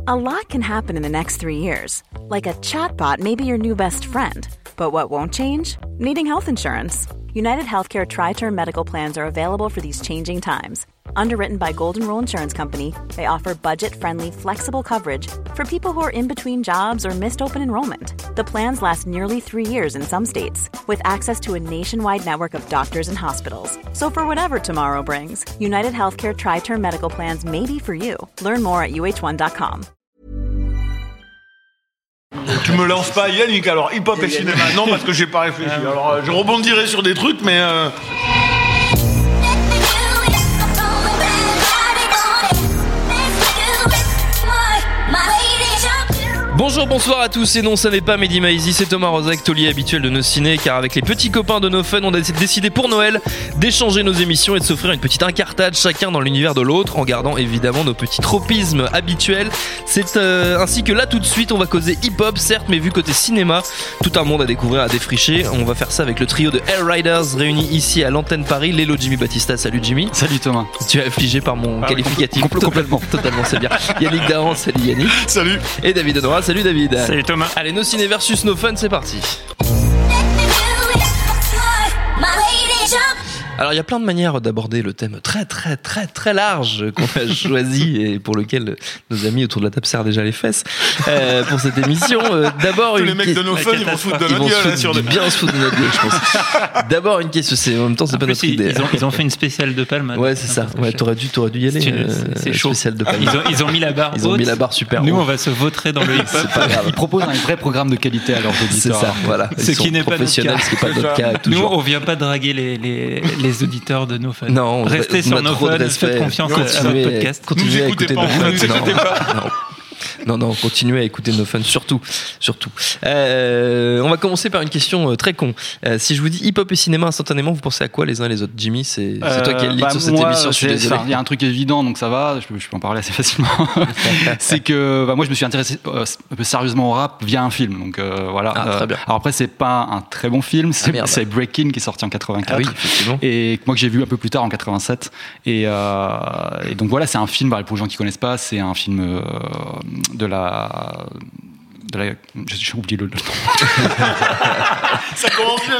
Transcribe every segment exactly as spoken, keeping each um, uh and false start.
A lot can happen in the next three years. Like a chatbot may be your new best friend. But what won't change? Needing health insurance. United Healthcare Tri-Term Medical Plans are available for these changing times. Underwritten by Golden Rule Insurance Company, they offer budget-friendly, flexible coverage for people who are in between jobs or missed open enrollment. The plans last nearly three years in some states, with access to a nationwide network of doctors and hospitals. So for whatever tomorrow brings, United Healthcare Tri-Term Medical Plans may be for you. Learn more at U H one dot com. Tu me lances pas Yannick, alors hip-hop et cinéma, non, parce que j'ai pas réfléchi. Alors je rebondirai sur des trucs, mais... Euh... Bonjour, bonsoir à tous, et non, ça n'est pas Mehdi Maizi, c'est Thomas Rozek, taulier habituel de nos ciné, car avec les petits copains de No Fun, on a décidé pour Noël d'échanger nos émissions et de s'offrir une petite incartade chacun dans l'univers de l'autre, en gardant évidemment nos petits tropismes habituels. C'est euh, ainsi que là tout de suite, on va causer hip-hop, certes, mais vu côté cinéma, tout un monde à découvrir, à défricher. On va faire ça avec le trio de Hell Riders réunis ici à l'antenne Paris. Lélo Jimmy Battista, salut Jimmy. Salut Thomas. Tu es affligé par mon ah, qualificatif. Compl- complètement. Totalement, c'est bien. Yannick Dahan, salut Yannick. Salut. Et David Honora, salut David. Salut Thomas. Allez, nos ciné versus No Fun, c'est parti. Alors il y a plein de manières d'aborder le thème très très très très large qu'on a choisi et pour lequel nos amis autour de la table serrent déjà les fesses euh, pour cette émission. Euh, d'abord Tous une les mecs de No Fun, ils vont foutre de ils notre vont gueule se sur des... bien se foutre de notre gueule, je pense. D'abord une question, c'est en même temps c'est en pas plus, notre ils, idée. Ils ont, ils ont fait une spéciale de Palme. Ouais, c'est ça. Ouais, t'aurais dû t'aurais dû y aller. C'est, une, euh, c'est chaud. Spéciale de Palme. Ils ont, ils ont mis la barre. Ils ont haute. mis la barre super. Nous, haut. on va se vautrer dans le hip-hop. C'est pas grave. Ils proposent un vrai programme de qualité à leurs auditeurs. C'est ça. Voilà. Ce Ils sont qui n'est pas notre professionnels, cas. ce qui n'est pas notre cas. Nous, Toujours. on vient pas draguer les, les, les auditeurs de No Fun. Non, restez on sur a No trop de Fun, respect. faites confiance Non, à notre Continuez, podcast. continuez Nous à écoutez écouter pas, No Fun. ne nous écoutez Non, pas. non. Non, non, continuez à écouter No Fun, surtout, surtout. Euh, on va commencer par une question euh, très con. Euh, si je vous dis hip-hop et cinéma instantanément, vous pensez à quoi les uns et les autres? Jimmy, c'est, c'est Euh, toi qui as le lead bah, sur cette moi, émission, je suis c'est- désolé. enfin, il y a un truc évident, donc ça va, je peux, je peux en parler assez facilement. C'est que bah, moi, je me suis intéressé euh, un peu sérieusement au rap via un film. Donc euh, voilà. Ah, très bien. Alors après, c'est pas un très bon film, c'est, Ah, merde. c'est Breakin' qui est sorti en quatre-vingt-quatre. Ah oui, effectivement. Et moi que j'ai vu un peu plus tard en quatre-vingt-sept. Et, euh, et donc voilà, c'est un film, bah, pour les gens qui connaissent pas, c'est un film euh, de la... De la j'ai, j'ai oublié le, le nom. Ça commence bien,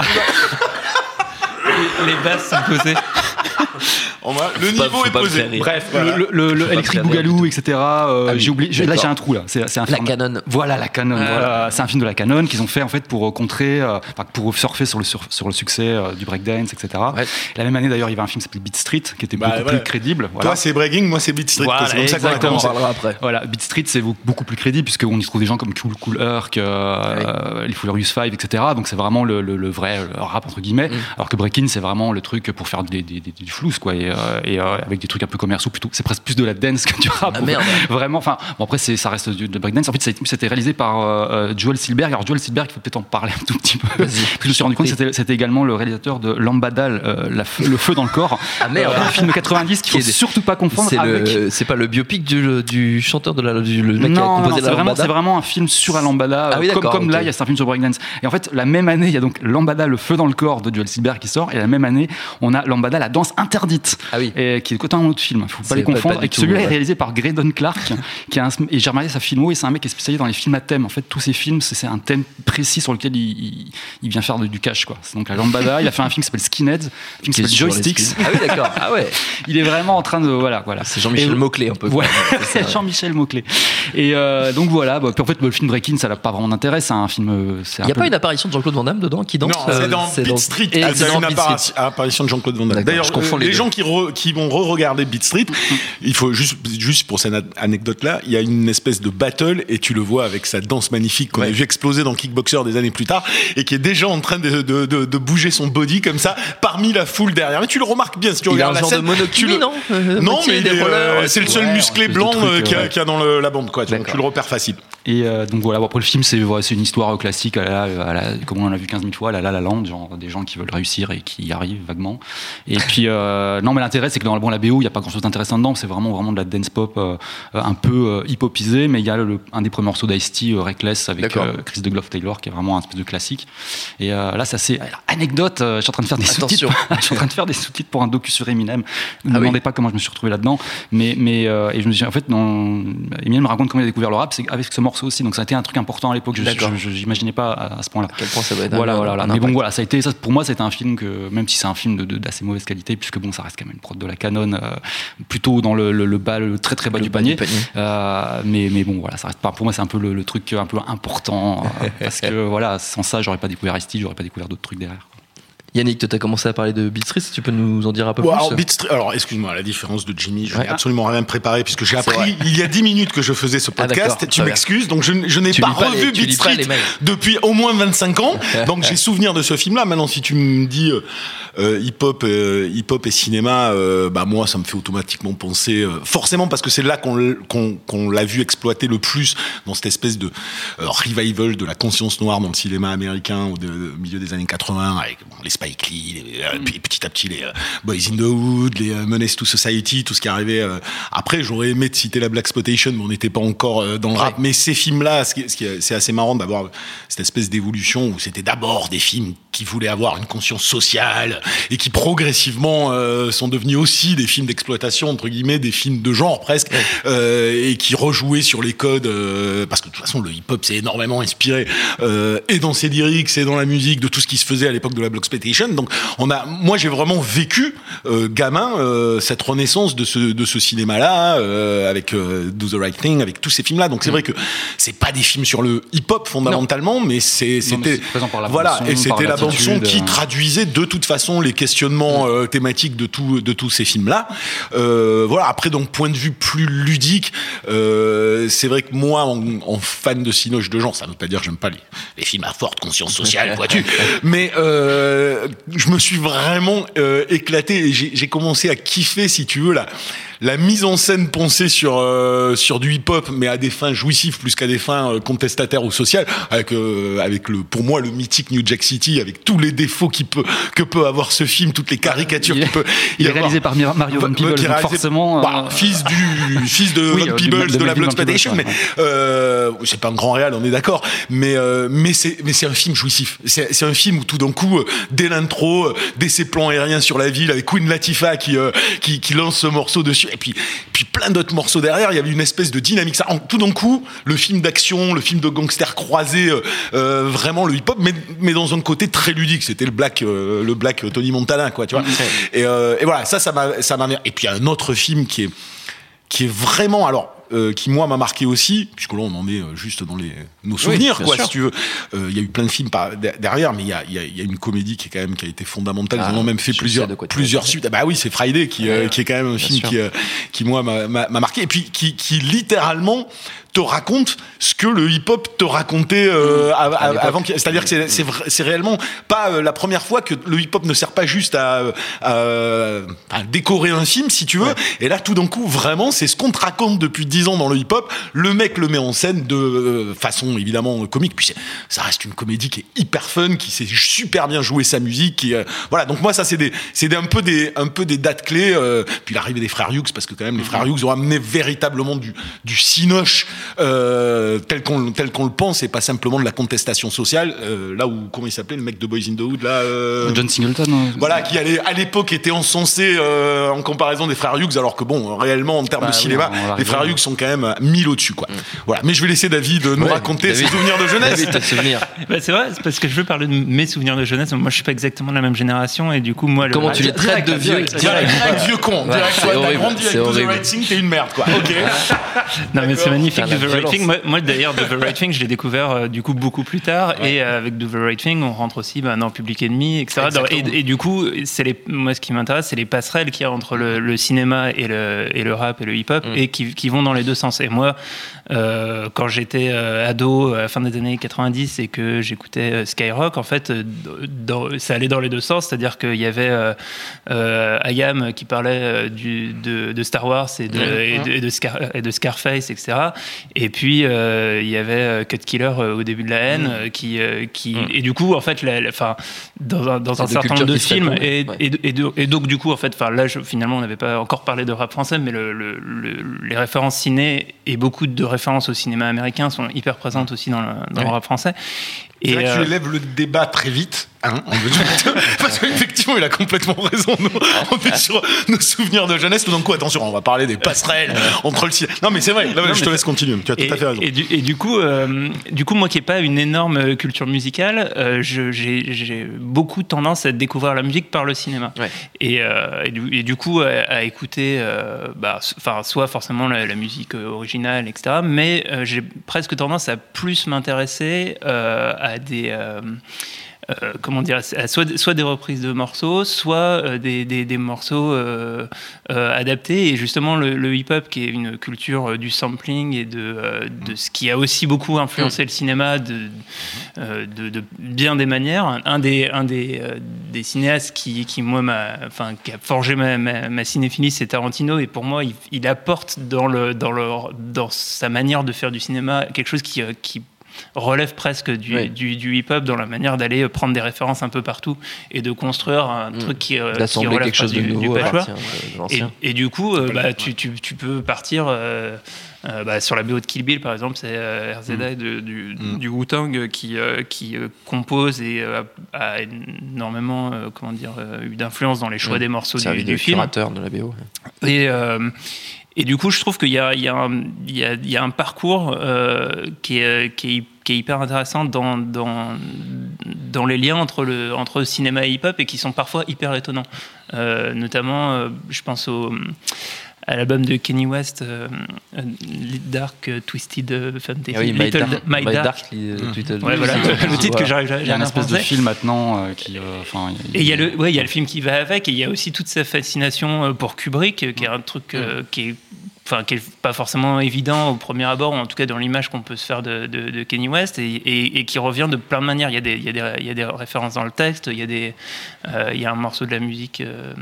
Les, les basses sont posées. on va... Le Faut pas- niveau faut est pas me posé. faire rire. Bref, Voilà. le, le, le pas Electric faire rire Boogaloo, du et cetera. euh, Ah oui, j'ai oublié. j'ai- Là, d'accord. j'ai un trou là. C'est, c'est un La film- Canon. Voilà, la Canon. Ah. Voilà. C'est un film de la Canon qu'ils ont fait en fait pour contrer, euh, enfin, pour surfer sur le sur, sur le succès euh, du breakdance, et cetera. Ouais. La même année d'ailleurs, il y avait un film qui s'appelait Beat Street, qui était Bah, beaucoup voilà. plus crédible. Voilà. Toi, c'est Breaking, moi, c'est Beat Street. Voilà, c'est comme ça qu'on a exactement. On en commencé. parlera après. Voilà, Beat Street c'est beaucoup plus crédible puisqu'on y trouve des gens comme Cool Cool Herc, euh, Ouais. euh, les Furious Five, et cetera. Donc c'est vraiment le, le, le vrai le rap entre guillemets. Mm. Alors que Breakin' c'est vraiment le truc pour faire des, des, des, du flous quoi et, euh, et euh, avec des trucs un peu commerciaux plutôt. C'est presque plus de la dance que du rap. Ah, merde. Vraiment. Enfin bon après c'est ça reste du, de breakdance. En fait ça a été- c'était réalisé par euh, Joel Silberg. Alors Joel Silberg il faut peut-être en parler un tout petit peu. Vas-y. Puis je me suis rendu compte que c'était, c'était également le réalisateur de Lambada, euh, la f- le feu dans le corps. Ah merde. Euh, un film de quatre-vingt-dix qu'il faut Qui est- surtout pas confondre C'est, avec. le, c'est pas le biopic du, du chanteur de la, du le mec qui a Non, composé non, la c'est vraiment, lambada. c'est vraiment un film sur la lambada. Ah oui, comme d'accord, comme là, ok. il y a c'est un film sur breakdance. Et en fait, la même année, il y a donc Lambada, le feu dans le corps de Joel Silberg qui sort. Et la même année, on a Lambada, la danse interdite. Ah oui. Et qui est totalement un autre film. Faut pas C'est les pas- confondre. pas du et que tout, celui-là ouais. est réalisé par Graydon Clark. qui a un, et j'ai remarqué sa filmo et c'est un mec qui est spécialisé dans les films à thème. En fait, tous ses films, c'est, c'est un thème précis sur lequel il, il, il vient faire de- du cash, quoi. C'est donc la Lambada. Il a fait un film qui s'appelle Skinheads, un film qui Qui est s'appelle sur les Joysticks. skis. Ah oui, d'accord. Ah ouais. Il est vraiment en train de, voilà, voilà. C'est Jean-Michel Et- Mauclé un peu. Ouais, C'est ça, ouais. Jean-Michel Mauclé. Et euh, donc voilà, bah, puis en fait le film Breakin' ça n'a pas vraiment d'intérêt, c'est un film. euh, C'est Il un n'y a peu- pas une apparition de Jean-Claude Van Damme dedans qui danse Non, c'est euh, dans Beat Street. Et Ah, c'est c'est dans une Beat appara- Street. apparition de Jean-Claude Van Damme. D'accord, D'ailleurs, je confonds euh, les les deux. gens qui, re- qui vont re-regarder Beat Street, il faut juste, juste pour cette anecdote-là, il y a une espèce de battle et tu le vois avec sa danse magnifique qu'on Ouais. a vu exploser dans Kickboxer des années plus tard et qui est déjà en train de, de, de, de bouger son body comme ça parmi la foule derrière. Mais tu le remarques bien si tu Il a un regardes la genre de scène. monocule, tu le- non Euh, Non, moitié mais des il est, rollers, euh, c'est le seul ouais, musclé espèce de blanc truc, euh, qu'il y a, ouais. qu'il y a dans le- la bande, quoi. Donc D'accord. tu le repères facile. Et euh, donc voilà, bon, après le film, c'est, ouais, c'est une histoire classique, à la, à la, comme on en a vu quinze mille fois, à la La La Land, genre des gens qui veulent réussir et qui y arrivent vaguement. Et puis, euh, non, mais l'intérêt, c'est que dans bon, la B O, il n'y a pas grand-chose d'intéressant dedans, c'est vraiment, vraiment de la dance pop euh, un peu euh, hip-hopisée, mais il y a le, un des premiers morceaux d'Ice-T, euh, Reckless, avec euh, Chris de Glove Taylor, qui est vraiment un espèce de classique. Et euh, là, c'est assez. Alors, anecdote, euh, je suis en train de faire des Attention. sous-titres. je suis en train de faire des sous-titres pour un docu sur Eminem. Ne me Ah demandez oui. pas comment je me suis retrouvé là-dedans, mais, mais euh, et je me suis, en fait, non, Eminem me raconte comment il a découvert le rap, c'est avec ce morceau aussi, donc ça a été un truc important à l'époque, je, je, je j'imaginais pas à, à ce point-là. À quel point ça va être Voilà, un, voilà, voilà. un Mais bon, impact. voilà, ça a été, ça, pour moi, c'était un film que, même si c'est un film de, de, d'assez mauvaise qualité, puisque bon, ça reste quand même une prod de la Canon, euh, plutôt dans le, le, le bas, le très très bas Le du bas panier. du panier. Euh, mais, mais bon, voilà, ça reste pas, pour moi, c'est un peu le, le truc un peu important, euh, parce que voilà, sans ça, j'aurais pas découvert Ice-T, j'aurais pas découvert d'autres trucs derrière. Yannick, toi, t'as commencé à parler de Beat Street, tu peux nous en dire un peu Ouais, plus alors, Beat Street- alors, excuse-moi, à la différence de Jimmy, je n'ai Ouais. absolument rien préparé puisque j'ai C'est appris vrai. il y a dix minutes que je faisais ce Ah, d'accord, podcast. très tu bien. m'excuses, donc je, n- je n'ai Tu pas lis pas revu les- tu Beat lis pas Street les mails. depuis au moins vingt-cinq ans. Donc j'ai souvenir de ce film-là. Maintenant, si tu me dis euh, euh, hip-hop, euh, hip-hop et cinéma, euh, bah moi, ça me fait automatiquement penser, euh, forcément parce que c'est là qu'on, l- qu'on, qu'on l'a vu exploiter le plus dans cette espèce de euh, revival de la conscience noire dans le cinéma américain au, de- au milieu des années quatre-vingts, avec bon, les Spike Lee, les, euh, puis petit à petit les euh, Boys in the Hood, les euh, Menace to Society, tout ce qui arrivait. Euh, après, j'aurais aimé te citer la Blaxploitation, mais on n'était pas encore euh, dans le rap. Ouais. Mais ces films-là, ce qui, ce qui est- c'est assez marrant d'avoir cette espèce d'évolution où c'était d'abord des films qui voulaient avoir une conscience sociale et qui progressivement euh, sont devenus aussi des films d'exploitation, entre guillemets, des films de genre presque, euh, et qui rejouaient sur les codes, euh, parce que de toute façon, le hip-hop s'est énormément inspiré, euh, et dans ses lyrics, et dans la musique, de tout ce qui se faisait à l'époque de la Blaxploitation. Donc, on a, moi, j'ai vraiment vécu, euh, gamin, euh, cette renaissance de ce, de ce cinéma-là, euh, avec euh, Do the Right Thing, avec tous ces films-là. Donc, c'est vrai que c'est pas des films sur le hip-hop fondamentalement, mais c'est, Non, mais c'était, c'est présent par la voilà, bande-son, et c'était par la bande son l'attitude, qui euh. traduisait de toute façon les questionnements euh, thématiques de tout, de tous ces films-là. Euh, voilà. Après, donc, point de vue plus ludique, euh, c'est vrai que moi, en, en fan de cinoche de genre, ça veut pas dire que j'aime pas les, les films à forte conscience sociale, vois-tu. Mais euh, je me suis vraiment euh, éclaté et j'ai, j'ai commencé à kiffer, si tu veux, la, la mise en scène pensée sur euh, sur du hip-hop, mais à des fins jouissives plus qu'à des fins euh, contestataires ou sociales, avec euh, avec le, pour moi, le mythique New Jack City, avec tous les défauts qui peut que peut avoir ce film, toutes les caricatures Il est- qu'il peut. Il y est avoir. réalisé par Mir- Mario Van Bah, Peebles, qui est donc réalisé- forcément. bah, euh, fils du fils de Oui, Van euh, Peebles de- de, de la Melvin Van Blaxploitation, mais Peebles, euh, c'est pas un grand réal, on est d'accord, mais euh, mais c'est mais c'est un film jouissif. C'est c'est un film où tout d'un coup, euh, dès l'intro, euh, dès ses plans aériens sur la ville avec Queen Latifah qui euh, qui, qui lance ce morceau dessus, et puis puis plein d'autres morceaux derrière, il y avait une espèce de dynamique. Ça, en- tout d'un coup, le film d'action, le film de gangster croisé, euh, euh, vraiment le hip-hop, mais mais dans un côté très ludique. C'était le black euh, le black Tony Montana, quoi, tu vois. Et, euh, et voilà, ça ça m'a ça m'a. Et puis il y a un autre film qui est qui est vraiment, alors, euh, qui moi m'a marqué aussi, puisque là on en est euh, juste dans les, nos souvenirs, bien quoi, sûr. si tu veux. Euh, Il y a eu plein de films par, de- derrière, mais il y a, il y, a, il y a une comédie qui est quand même qui a été fondamentale. Ils Ah, en ont même fait je plusieurs, sais de quoi tu plusieurs veux suites. Ah bah oui, c'est Friday qui, euh, Ouais, qui est quand même un bien film sûr. qui, euh, qui moi m'a, m'a, m'a marqué, et puis qui, qui littéralement te raconte ce que le hip-hop te racontait euh, av- av- l'époque. avant. qu'il- C'est-à-dire que c'est, c'est, vrai- c'est réellement pas euh, la première fois que le hip-hop ne sert pas juste à, à, à décorer un film, si tu veux. Et là, tout d'un coup, vraiment, c'est ce qu'on te raconte depuis dix ans dans le hip-hop. Le mec le met en scène de euh, façon évidemment comique. Puis c'est- ça reste une comédie qui est hyper fun, qui sait super bien jouer sa musique. Qui, euh, voilà. Donc moi, ça c'est des, c'est des, un peu des, un peu des dates clés. Euh, puis l'arrivée des frères Hughes, parce que quand même les frères Hughes ont amené véritablement du, du cinoche euh, tel qu'on, tel qu'on le pense, et pas simplement de la contestation sociale. Euh, là où comment il s'appelait le mec de Boys in the Hood là. Euh, John Singleton. euh, voilà, qui allait, à l'époque était encensé euh, en comparaison des frères Hughes, alors que bon, réellement en termes Bah de oui, cinéma, on va les arriver. frères Hughes sont quand même mille au-dessus, quoi. Voilà, mais je vais laisser David nous Ouais, raconter David. ses souvenirs de jeunesse. David, tes souvenirs. Bah, c'est vrai, c'est parce que je veux parler de mes souvenirs de jeunesse. Moi, je suis pas exactement de la même génération et du coup, moi, le- Comment tu les traites de vieux Direct, direct, vieux con, Ouais, direct, c'est toi, t'as horrible, grandi c'est avec Do the horrible. Right Thing, t'es une merde, quoi. Ok. Non, mais c'est magnifique, Putain, Do la the Right violence. Thing. Moi, moi, d'ailleurs, Do the Right Thing, je l'ai découvert euh, du coup beaucoup plus tard. Et euh, avec Do the Right Thing, on rentre aussi bah, dans Public Enemy, et cetera. Dans- Exactement. et, et du coup, c'est les, moi, ce qui m'intéresse, c'est les passerelles qu'il y a entre le, le cinéma et le, et le rap et le hip-hop, Mm. et qui, qui vont dans les deux sens. Et moi, euh, quand j'étais euh, ado, à la fin des années quatre-vingt-dix, et que j'écoutais euh, Skyrock, en fait, euh, dans, ça allait dans les deux sens. C'est-à-dire qu'il y avait euh, euh, I A M qui parlait euh, du, de, de Star Wars et de, Mm. et de, et de Scar- et de Scarface, et cetera. Et puis euh, il y avait Cut Killer euh, au début de la haine, mmh. euh, qui, euh, qui mmh. et du coup en fait, la, la, enfin, dans un, dans un certain nombre de films, et, ouais. et, et, de, et donc du coup en fait, enfin là je, finalement on n'avait pas encore parlé de rap français, mais le, le, le, les références ciné et beaucoup de références au cinéma américain sont hyper présentes aussi dans le, dans ouais. le rap français. C'est et vrai euh... que tu élèves le débat très vite, hein, parce qu'effectivement, il a complètement raison. Nous, on est sur nos souvenirs de jeunesse. Tout d'un coup, attention, on va parler des passerelles entre le cinéma. Non, mais c'est vrai. Là, non, je te laisse continuer. Tu as tout et, à fait raison. Et du, et du coup, euh, du coup, moi qui n'ai pas une énorme culture musicale, euh, je, j'ai, j'ai beaucoup tendance à découvrir la musique par le cinéma. Ouais. Et, euh, et, du, et du coup, à, à écouter, euh, bah, enfin, soit forcément la, la musique originale, et cetera. Mais euh, j'ai presque tendance à plus m'intéresser euh, à des euh, euh, comment dire, soit, soit des reprises de morceaux, soit euh, des, des, des morceaux euh, euh, adaptés. Et justement, le, le hip-hop, qui est une culture euh, du sampling et de, euh, de ce qui a aussi beaucoup influencé mmh. le cinéma de, euh, de, de bien des manières. Un des, un des, euh, des cinéastes qui, qui moi, m'a, enfin, qui a forgé ma, ma, ma cinéphilie, c'est Tarantino. Et pour moi, il, il apporte dans, le, dans, le, dans sa manière de faire du cinéma quelque chose qui, qui relève presque du, oui. du, du hip-hop dans la manière d'aller prendre des références un peu partout et de construire un mmh. truc qui, euh, qui relève quelque chose du, de nouveau du patchwork. Et, et du coup, euh, bah, tu, tu, tu peux partir euh, euh, bah, sur la B O de Kill Bill, par exemple, c'est euh, R Z A mmh. de, du, mmh. du Wu-Tang qui, euh, qui euh, compose et euh, a énormément euh, comment dire, euh, eu d'influence dans les choix mmh. des morceaux c'est du, un du film. C'est un curateur de la B O. Et... Euh, Et du coup, je trouve qu'il y a, il y a, un, il y a, il y a un parcours euh, qui, est, qui, est, qui est hyper intéressant dans, dans, dans les liens entre le, entre cinéma et hip-hop et qui sont parfois hyper étonnants. Euh, notamment, euh, je pense au, à l'album de Kanye West, euh, Dark Twisted Fantasy. Ah oui, My, Little, Dark, My Dark, Dark mmh. Twisted ouais, voilà, le, le titre que j'arrive jamais à Il y a un espèce penser. de film maintenant euh, qui. Enfin, euh, et il y a le, ouais, il y a le film qui va avec, et il y a aussi toute sa fascination pour Kubrick, qui est un truc euh, qui est Enfin, qui n'est pas forcément évident au premier abord, ou en tout cas dans l'image qu'on peut se faire de, de, de Kanye West, et, et, et qui revient de plein de manières. Il y a des, il y a des, il y a des références dans le texte, il y a, des, euh, il y a un morceau de la musique euh,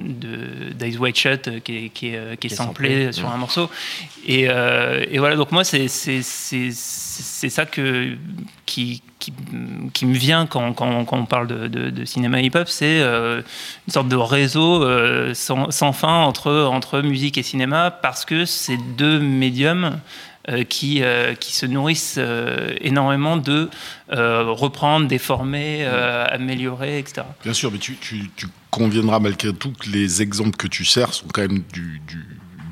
de d'Eyes Wide Shut qui est, qui est, qui est samplé, samplé sur ouais. un morceau. Et, euh, et voilà, donc moi, c'est, c'est, c'est, c'est ça que, qui, qui, qui me vient quand, quand, quand on parle de, de, de cinéma hip-hop, c'est euh, une sorte de réseau euh, sans, sans fin entre, entre musique et cinéma, parce que c'est deux médiums euh, qui, euh, qui se nourrissent euh, énormément de euh, reprendre, déformer, euh, améliorer, et cetera. Bien sûr, mais tu, tu, tu conviendras malgré tout que les exemples que tu sers sont quand même du... du...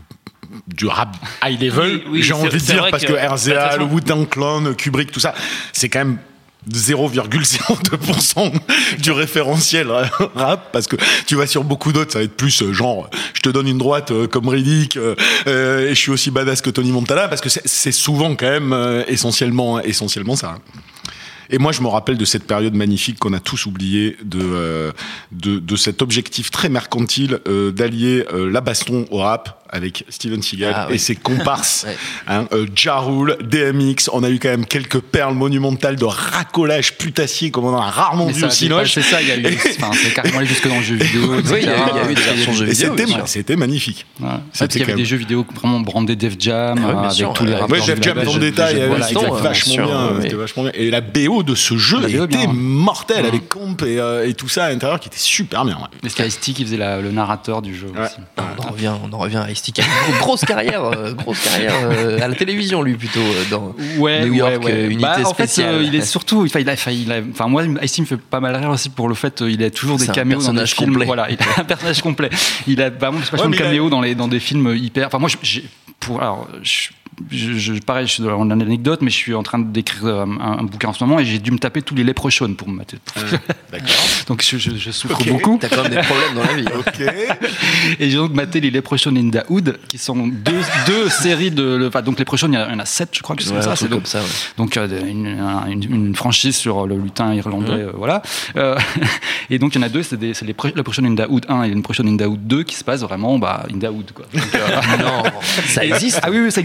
du rap high level, oui, oui, j'ai envie de dire, parce que, que R Z A, le Wu-Tang Clan, Kubrick, tout ça, c'est quand même zéro virgule zéro deux pour cent du référentiel rap, parce que tu vas sur beaucoup d'autres, ça va être plus genre je te donne une droite euh, comme Riddick euh, euh, et je suis aussi badass que Tony Montana, parce que c'est, c'est souvent quand même euh, essentiellement, essentiellement ça. Et moi, je me rappelle de cette période magnifique qu'on a tous oubliée, de, euh, de, de cet objectif très mercantile euh, d'allier euh, la baston au rap avec Steven Seagal ah, oui. et ses comparses, ouais. hein, euh, Ja Rule, D M X. On a eu quand même quelques perles monumentales de racolage putassier comme on en a rarement mais vu au Cinoche. C'est ça, il y a eu, enfin, c'est carrément allé jusque dans le jeu vidéo. Oui, il y, y a eu des versions jeux vidéo. C'était, c'était magnifique. Ouais. C'était il y avait des jeux vidéo vraiment brandés Def Jam, ah, ouais, avec sûr, tous les rappeurs. Ouais, Def Jam dans le détail, c'était vachement bien. C'était vachement bien. Et la B O de ce jeu était mortelle, avec Comp et tout ça à l'intérieur qui était super bien. Mais c'était Ice-T qui faisait le narrateur du jeu aussi. On en revient, on en revient à Ice-T. Grosse carrière, euh, grosse carrière euh, à la télévision, lui, plutôt, euh, dans ouais, New York, ouais, ouais. Euh, unité bah, en spéciale. En fait, euh, il est surtout, il a, il a, il a, enfin, moi, Ice-T me fait pas mal rire aussi pour le fait qu'il a toujours des c'est caméos dans des films. Complet. Voilà, il a un personnage complet. Il a vraiment vachement ouais, de caméos a... dans, les, dans des films hyper. Enfin, moi, j'ai, pour, alors, je, Je, je, pareil, je suis dans l'anecdote, mais je suis en train d'écrire un, un bouquin en ce moment et j'ai dû me taper tous les Leprechaun pour me mater. Euh, d'accord. Donc je, je, je souffre okay. beaucoup. T'as quand même des problèmes dans la vie. Ok. Et j'ai donc maté les Leprechaun in the Hood, qui sont deux, deux séries de. Enfin, donc Leprechaun, il y en a sept, je crois que c'est ouais, ça. C'est donc, comme ça. Ouais. Donc une, une, une franchise sur le lutin irlandais, mmh. euh, voilà. Euh, et donc il y en a deux, c'est, des, c'est les Leprechaun in the Hood un et les Leprechaun in the Hood deux qui se passent vraiment bah, in the Hood, quoi. Donc, euh, non, ça existe. Ah oui, oui, ça existe vraiment. Ah, et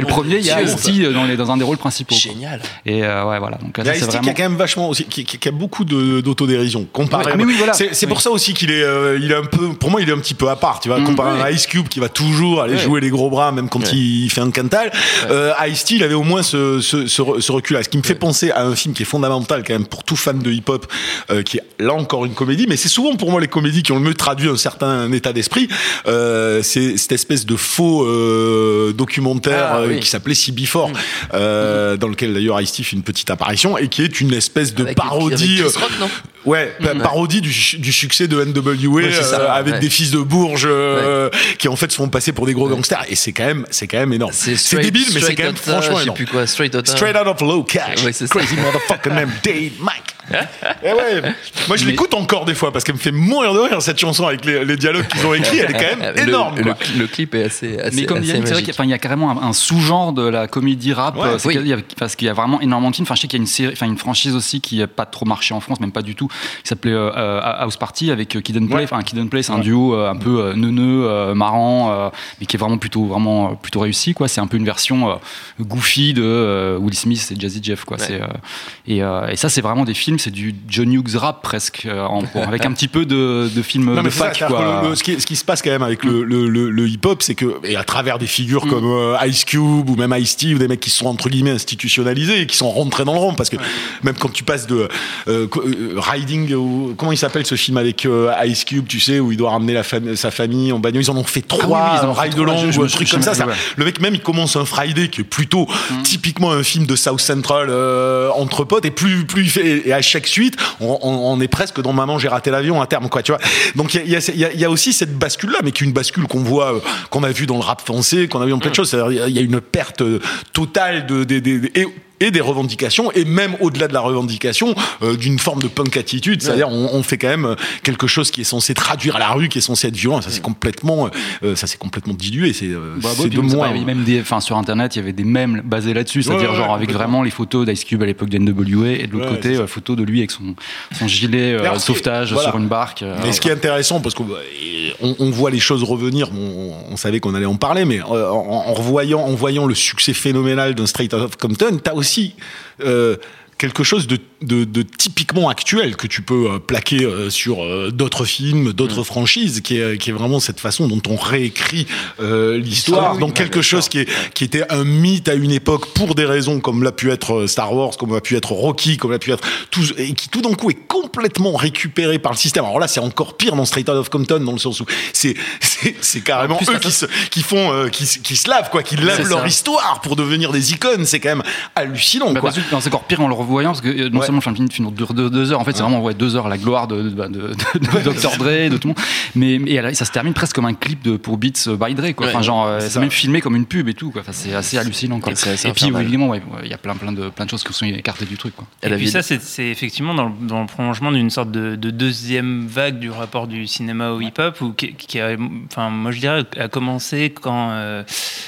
premier, il y a Dieu. Ice-T dans, les, dans un des rôles principaux. quoi. Génial. Et euh, ouais, voilà. Donc là, Il y a ça, c'est Ice-T vraiment... qui a quand même vachement aussi, qui, qui- qui a beaucoup de, d'autodérision comparé. Oui, ah, mais oui, voilà. C'est, c'est Oui. pour ça aussi qu'il est, euh, il est un peu, pour moi, il est un petit peu à part. Tu vois, Mm, comparé oui. à Ice Cube qui va toujours aller Ouais. jouer les gros bras, même quand Ouais. il fait un cantal. Euh, Ice-T, il avait au moins ce, ce, ce, re- ce recul-là. Ce qui me fait penser à un film qui est fondamental quand même pour tout fan de hip-hop, euh, qui est là encore une comédie, mais c'est souvent pour moi les comédies qui ont le mieux traduit un certain état d'esprit. Euh, c'est cette espèce de faux euh, documentaire Ah, euh, oui. qui s'appelait C B four, euh, dans lequel d'ailleurs Ice-T fait une petite apparition et qui est une espèce de Avec- parodie. avec Chris Rock, non Ouais, pa- Mm. parodie du, du succès de N W A, Ouais, c'est ça, euh, avec ouais. des fils de Bourges euh, qui en fait se font passer pour des gros gangsters, et c'est quand même c'est quand même énorme. C'est, straight- débile, mais c'est straight quand même Outta, franchement je sais énorme. plus quoi, Straight Outta. Straight out of low cash, Ouais, c'est ça. crazy motherfucker named Dave Mike. Et ouais, moi je Mais- l'écoute encore des fois parce qu'elle me fait mourir de rire, cette chanson avec les, les dialogues qu'ils ont écrits, elle est quand même Le- énorme. Le, quoi. le clip est assez, assez, Mais comme assez Yannick, c'est vrai magique. qu'il y a- enfin, il y a carrément un, un sous-genre de la comédie rap, Ouais, euh, c'est oui. qu'il y a- parce qu'il y a vraiment énormément de films. Enfin, je sais qu'il y a une série, enfin une franchise aussi qui n'a pas trop marché en France, même pas du tout, qui s'appelait euh, euh, House Party avec euh, Kid and Play. Ouais. Enfin, Kid and Play, c'est un Ouais. duo euh, un peu euh, neuneux, euh, marrant, euh, mais qui est vraiment plutôt, vraiment euh, plutôt réussi. Quoi, c'est un peu une version euh, goofy de euh, Will Smith et Jazzy Jeff. Quoi, Ouais. c'est, euh, et, euh, et ça, c'est vraiment des films, c'est du John Hughes rap presque, euh, en- avec un petit peu de, de films Non, de mais c'est ça, fac. c'est-à-dire Quoi. que le- le- ce, qui, ce qui se passe quand même avec le, le, le, le hip-hop, c'est que, et à travers des figures comme euh, Ice Cube ou même Ice-T, ou des mecs qui se sont entre guillemets institutionnalisés et qui sont rentrés dans le rang, parce que même quand tu passes de euh, co- euh, Riding, ou, comment il s'appelle ce film avec euh, Ice Cube, tu sais, où il doit ramener la fam- sa famille en bagnole, ils en ont fait trois, Ah oui, oui, ils en ont un fait Ride trois, Along je- je ou un me truc suis- comme ça, je- ça. ouais. Le mec même il commence un Friday qui est plutôt typiquement un film de South Central euh, entre potes, et plus plus il fait, et à chaque suite on, on, on est presque dans Maman j'ai raté l'avion à terme, quoi, tu vois. Donc il y a, il y, a, il y a aussi cette bascule là, mais qui est une bascule qu'on voit, euh, qu'on a vu dans le rap français, qu'on a vu dans plein de choses. C'est-à-dire, il y a une perte euh, totale de, de, de, de- et, et des revendications, et même au-delà de la revendication, euh, d'une forme de punk attitude, c'est-à-dire on, on fait quand même quelque chose qui est censé traduire à la rue, qui est censé être violent. Ça c'est complètement, euh, ça c'est complètement dilué. C'est, euh, Bah, c'est bah, de puis, moins. il y avait même des, enfin, sur internet, il y avait des mèmes basés là-dessus, c'est-à-dire Ouais, genre ouais, avec complètement. vraiment les photos d'Ice Cube à l'époque de N W A, et de l'autre Ouais, côté, c'est ça. euh, photo de lui avec son, son gilet euh, Alors, de ce qui est- sauvetage voilà. sur une barque. euh, Mais ce qui est intéressant, parce qu'on on, on voit les choses revenir, on, on savait qu'on allait en parler, mais euh, en, en revoyant, en voyant le succès phénoménal d'un Straight Outta Compton, t'as aussi euh, quelque chose de, de, de typiquement actuel que tu peux euh, plaquer euh, sur euh, d'autres films, d'autres Mm. franchises, qui est, qui est vraiment cette façon dont on réécrit euh, l'histoire. Ah oui, Donc ouais, quelque bien chose sûr. qui, est, qui était un mythe à une époque pour des raisons comme l'a pu être Star Wars, comme l'a pu être Rocky, comme l'a pu être tout, et qui tout d'un coup est complètement récupéré par le système. Alors là, c'est encore pire dans Straight Outta Compton, dans le sens où c'est c'est, c'est carrément En plus, eux la qui se qui font euh, qui, se- qui se lavent, quoi, qui lavent C'est leur ça. histoire pour devenir des icônes. C'est quand même hallucinant, Bah, quoi. parce que, non, c'est encore pire en le revoyant, parce que euh, non Ouais. seulement le film dure deux, deux heures, en fait c'est vraiment ouais, deux heures la gloire de, de, de, de, de docteur Dre, de tout le monde, mais, mais elle- ça se termine presque comme un clip de, pour Beats by Dre, quoi. Ouais, Enfin, genre, euh, c'est c'est ça. même filmé comme une pub et tout, quoi. Enfin, c'est assez hallucinant, quoi. Et c'est assez Et puis infernal. évidemment, ouais, ouais, il y a plein, plein, de, plein de choses qui sont écartées du truc, quoi. Et Elle puis avait- ça, c'est c'est effectivement dans le, dans le prolongement d'une sorte de, de deuxième vague du rapport du cinéma au hip-hop, ou qui, qui a, enfin, moi je dirais, a commencé quand euh,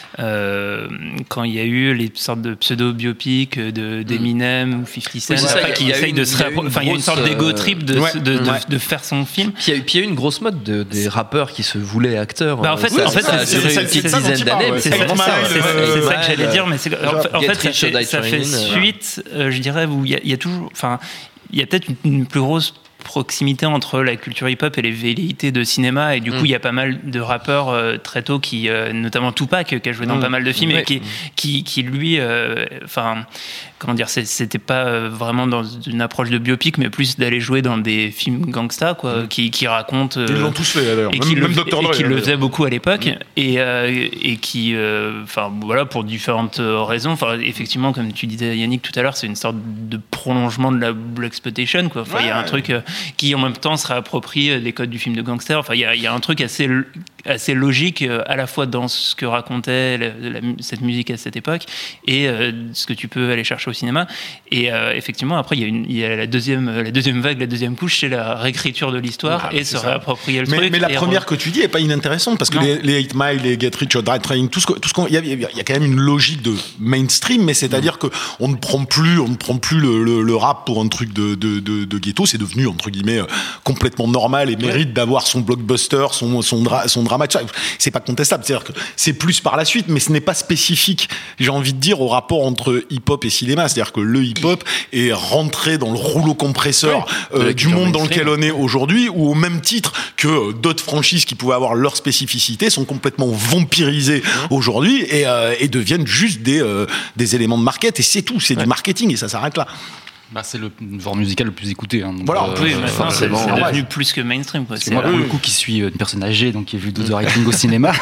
euh, quand il y a eu les sortes de pseudo-biopics de d'Eminem ou fifty Cent, Oui, c'est ça, après, il y a- qui il y a essayent une- de se il y a rappro- une enfin, il y a une grosse, sorte d'ego euh, trip de, ouais, de, de, ouais. de faire son film. Puis il y a eu- puis il y a eu une grosse mode de, des rappeurs qui se voulaient acteurs. Bah, en fait, ça, en fait, ça a c'est- duré c'est- une c'est petite ça dont dizaine il parle, d'années. ouais. mais C'est c'est ça, Eight vraiment c'est- ça, Mile, c'est- ouais. euh, c'est ça que Eight j'allais Mile, dire, mais c'est- en, genre, fait- en Get fait, Rich ça or Die fait, ça fait Trying, euh, suite, euh, je dirais, où il y, a- il y a toujours, enfin, il y a peut-être une, une plus grosse proximité entre la culture hip-hop et les velléités de cinéma, et du coup Mm. il y a pas mal de rappeurs euh, très tôt qui, euh, notamment Tupac, qui a joué dans Mm. pas mal de films, Ouais. et qui, qui, qui lui, euh, enfin, comment dire, c'est- c'était pas euh, vraiment dans une approche de biopic, mais plus d'aller jouer dans des films gangsta, quoi, Mm. qui, qui racontent. euh, Ils l'ont tous fait d'ailleurs. et Même, qui le, même docteur et Dre. qui le d'ailleurs. faisait beaucoup à l'époque, et, euh, et qui, euh, enfin voilà, pour différentes euh, raisons. Enfin, effectivement, comme tu disais Yannick tout à l'heure, c'est une sorte de prolongement de la blaxploitation, quoi. Enfin, il y a un Ouais. truc euh, qui en même temps se réapproprie les codes du film de gangster. Enfin, il y a, il y a un truc assez assez logique euh, à la fois dans ce que racontait la- la- cette musique à cette époque et euh, ce que tu peux aller chercher au cinéma. Et euh, effectivement, après, il y a, une, il y a la deuxième la deuxième vague, la deuxième couche, c'est la réécriture de l'histoire Ah, et c'est se ça. réapproprier le Mais, truc. mais la et première que tu dis est pas inintéressante, parce que Non. les, les eight Mile, les Get Rich or Die Trying, tout ce que, tout ce qu'on, il y a, il y a quand même une logique de mainstream, mais c'est-à-dire que on ne prend plus, on ne prend plus le, le, le rap pour un truc de, de, de, de ghetto. C'est devenu entre guillemets euh, complètement normal et mérite d'avoir son blockbuster, son, son, dra, son drama. C'est pas contestable. C'est-à-dire que c'est plus par la suite, mais ce n'est pas spécifique, j'ai envie de dire, au rapport entre hip-hop et cinéma. C'est-à-dire que le hip-hop est rentré dans le rouleau compresseur ouais, euh, du monde dans lequel on est aujourd'hui, ou au même titre que euh, d'autres franchises qui pouvaient avoir leur spécificité sont complètement vampirisées mmh. aujourd'hui et, euh, et deviennent juste des, euh, des éléments de market, et c'est tout, c'est ouais. du marketing, et ça s'arrête là. Bah, c'est le genre musical le plus écouté. Hein, donc voilà, euh, oui, maintenant c'est, c'est devenu ouais. plus que mainstream. Quoi. C'est moi, pour le coup, qui suis une personne âgée, donc qui ai vu deux heures King au cinéma,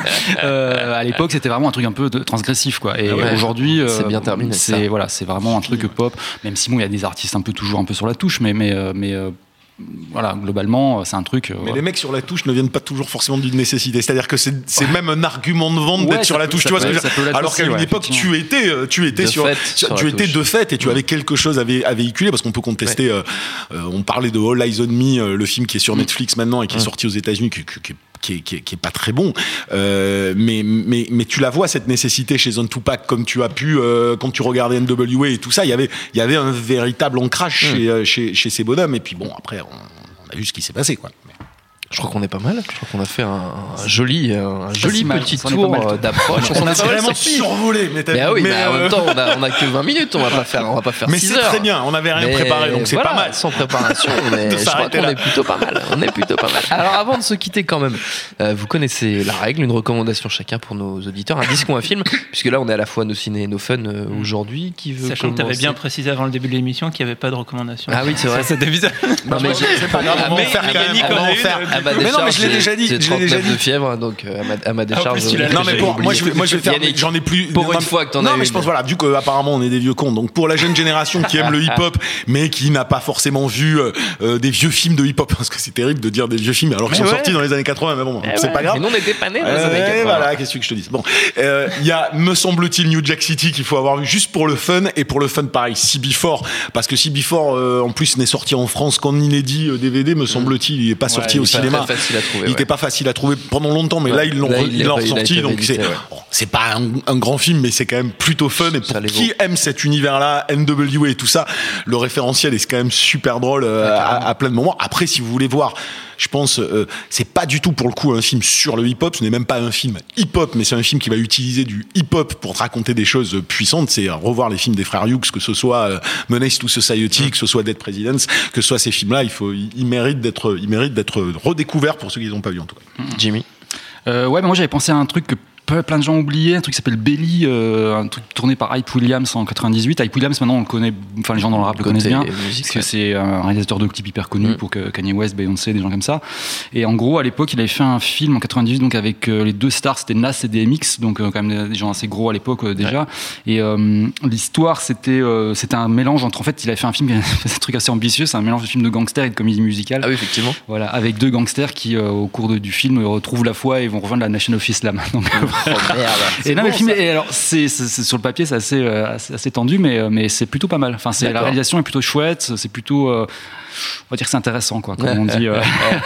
euh, à l'époque, c'était vraiment un truc un peu de, transgressif, quoi. Et ouais, aujourd'hui, euh, c'est bien terminé. C'est voilà, c'est vraiment un truc pop. Même si bon, il y a des artistes un peu toujours un peu sur la touche, mais mais mais euh, voilà, globalement, c'est un truc. Mais ouais. les mecs sur la touche ne viennent pas toujours forcément d'une nécessité. C'est-à-dire que c'est, c'est même un argument de vente ouais, d'être sur la touche. Tu vois ce que je veux dire ? Alors qu'à une ouais, époque, tu étais, tu étais sur, sur tu étais de fait et tu avais quelque chose à, vé- à véhiculer, parce qu'on peut contester. Ouais. Euh, on parlait de All Eyes on Me, le film qui est sur Netflix maintenant et qui est sorti aux États-Unis, qui, qui, qui Qui est, qui, est, qui est pas très bon, euh, mais, mais, mais tu la vois, cette nécessité chez Zone Tupac, comme tu as pu, euh, quand tu regardais N W A et tout ça, il y avait, il y avait un véritable ancrage mmh. chez, euh, chez, chez ces bonhommes, et puis bon, après, on, on a vu ce qui s'est passé, quoi. Mais... Je crois qu'on est pas mal. Je crois qu'on a fait un, un joli, un joli mal, petit tour mal, d'approche. On, on a vraiment survolé, mais, mais, ah oui, mais mais euh... en même temps, on a, on a que vingt minutes. On va pas faire, on va pas faire mais six c'est heures. Très bien. On n'avait rien mais préparé, donc c'est voilà, pas mal. Sans préparation, mais je crois qu'on là. est plutôt pas mal. On est plutôt pas mal. Alors, avant de se quitter, quand même, euh, vous connaissez la règle, une recommandation chacun pour nos auditeurs, un disque ou un film, puisque là, on est à la fois nos ciné et nos fun euh, aujourd'hui. Qui veut Sachant que t'avais bien précisé avant le début de l'émission qu'il n'y avait pas de recommandation. Ah oui, c'est vrai. C'était bizarre. Non mais c'est pas grave. On va faire quand même. Mais non, mais je l'ai déjà dit. J'ai trente-neuf de fièvre, donc euh, à, ma, à ma décharge. Plus, non, mais pour, moi, je vais, moi, je vais faire. Yannick, j'en ai plus. Pour non, une fois que t'en as. Non, mais une. je pense, voilà, vu qu'apparemment on est des vieux cons, donc pour la jeune génération qui aime le hip-hop, mais qui n'a pas forcément vu euh, des vieux films de hip-hop, parce que c'est terrible de dire des vieux films alors qu'ils sont ouais. sortis dans les années quatre-vingts, mais bon, mais c'est ouais. pas grave. Mais nous, on n'était pas nés dans les euh, années quatre-vingts. Voilà, qu'est-ce que je te dis. Bon, il euh, y a, me semble-t-il, New Jack City qu'il faut avoir vu juste pour le fun, et pour le fun, pareil, C B quatre, parce que C B quatre, euh, en plus, n'est sorti en France qu'en inédit euh, D V D, me semble-t-il, il n'est pas sorti au cinéma. Il n'était pas facile à trouver pendant longtemps, mais là, ils l'ont, là, il ils l'ont ressorti, donc c'est, ouais. bon, c'est pas un, un grand film, mais c'est quand même plutôt fun, et pour qui aime cet univers-là, N W A et tout ça, le référentiel est quand même super drôle euh, à, à plein de moments. Après, si vous voulez voir, je pense, euh, c'est pas du tout pour le coup un film sur le hip-hop, ce n'est même pas un film hip-hop, mais c'est un film qui va utiliser du hip-hop pour te raconter des choses puissantes. C'est revoir les films des frères Hughes, que ce soit euh, Menace to Society, que ce soit Dead Presidents, que ce soit ces films-là, il faut, ils méritent d'être, ils méritent d'être redécouverts pour ceux qui les ont pas vus en tout cas. Jimmy. Euh, ouais, mais moi j'avais pensé à un truc que plein de gens ont oublié, un truc qui s'appelle Belly, euh, un truc tourné par Hype Williams en quatre-vingt-dix-huit. Hype Williams, maintenant on le connaît, enfin les gens dans le rap le connaissent bien, musique, parce que ouais. c'est un réalisateur de clips hyper connu mm. pour que Kanye West, Beyoncé, des gens comme ça. Et en gros, à l'époque, il avait fait un film en quatre-vingt-dix-huit, donc avec euh, les deux stars, c'était Nas et D M X, donc euh, quand même des gens assez gros à l'époque euh, déjà. Ouais. Et euh, l'histoire, c'était euh, c'était un mélange entre, en fait, il avait fait un film, c'est un truc assez ambitieux, c'est un mélange de film de gangsters et de comédie musicale. Ah oui, effectivement. Voilà, avec deux gangsters qui, euh, au cours de, du film, retrouvent la foi et vont rejoindre la Nation of Islam. Donc, oh, merde. C'est et non, bon, mais le film, et alors, c'est, c'est, c'est, sur le papier, c'est assez, euh, assez, assez tendu, mais, mais c'est plutôt pas mal. Enfin, c'est, la réalisation est plutôt chouette, c'est plutôt. Euh, on va dire que c'est intéressant, quoi, comme on dit. Euh.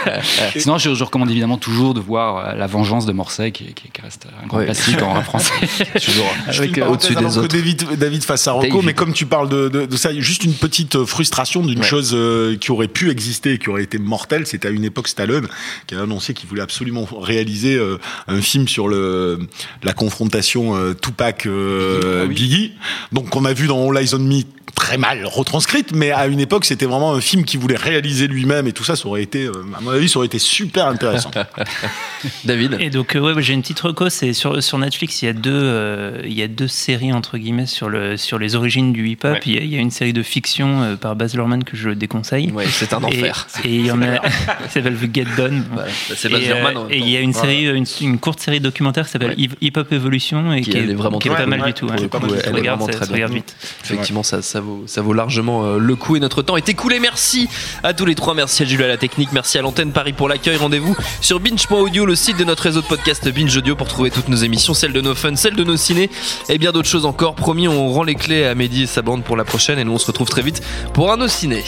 Sinon, je, je recommande évidemment toujours de voir La Vengeance de Morset, qui, qui, qui reste un grand ouais. classique en français. Toujours avec, euh, au-dessus des autres. David, David face à Rocco, mais comme tu parles de, de, de ça, juste une petite frustration d'une ouais. chose euh, qui aurait pu exister et qui aurait été mortelle. C'était à une époque Stallone qui a annoncé qu'il voulait absolument réaliser euh, un film sur le, la confrontation euh, Tupac euh, ah, oui. Biggie. Donc, on a vu dans All Eyes on Me très mal retranscrite, mais à une époque, c'était vraiment un film qu'il voulait réaliser lui-même et tout ça, ça aurait été, à mon avis, ça aurait été super intéressant. David. Et donc, euh, ouais, j'ai une petite reco, c'est sur, sur Netflix, il y a deux, euh, il y a deux séries, entre guillemets, sur, le, sur les origines du hip-hop. Ouais. Il, y a, il y a une série de fiction euh, par Baz Luhrmann que je déconseille. Ouais, c'est un enfer. Et, et il y en a, ça s'appelle The Get Done. Ouais, c'est Baz Luhrmann. Et, euh, et il y a une série, une, une courte série documentaire qui s'appelle ouais. Hip Hop Evolution et qui, qui est, vraiment qui est pas mal du tout. Elle est vraiment très bien. Effectivement, ça vaut, ça vaut largement euh, le coup et notre temps est écoulé. Merci à tous les trois, merci à Jules à la technique, merci à l'antenne Paris pour l'accueil. Rendez-vous sur binge point audio, le site de notre réseau de podcast Binge Audio, pour trouver toutes nos émissions, celles de nos fun, celles de nos ciné et bien d'autres choses encore. Promis, on rend les clés à Mehdi et sa bande pour la prochaine et nous on se retrouve très vite pour un no ciné.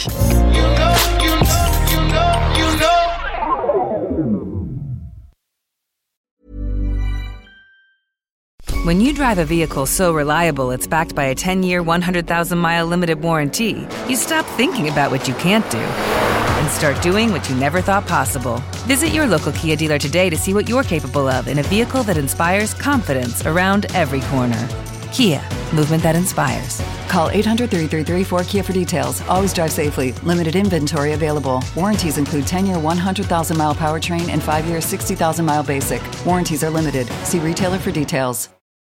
When you drive a vehicle so reliable it's backed by a ten-year, one hundred thousand mile limited warranty, you stop thinking about what you can't do and start doing what you never thought possible. Visit your local Kia dealer today to see what you're capable of in a vehicle that inspires confidence around every corner. Kia, movement that inspires. Call eight hundred, three three three, four Kia for details. Always drive safely. Limited inventory available. Warranties include ten-year, one hundred thousand mile powertrain and five-year, sixty thousand mile basic. Warranties are limited. See retailer for details.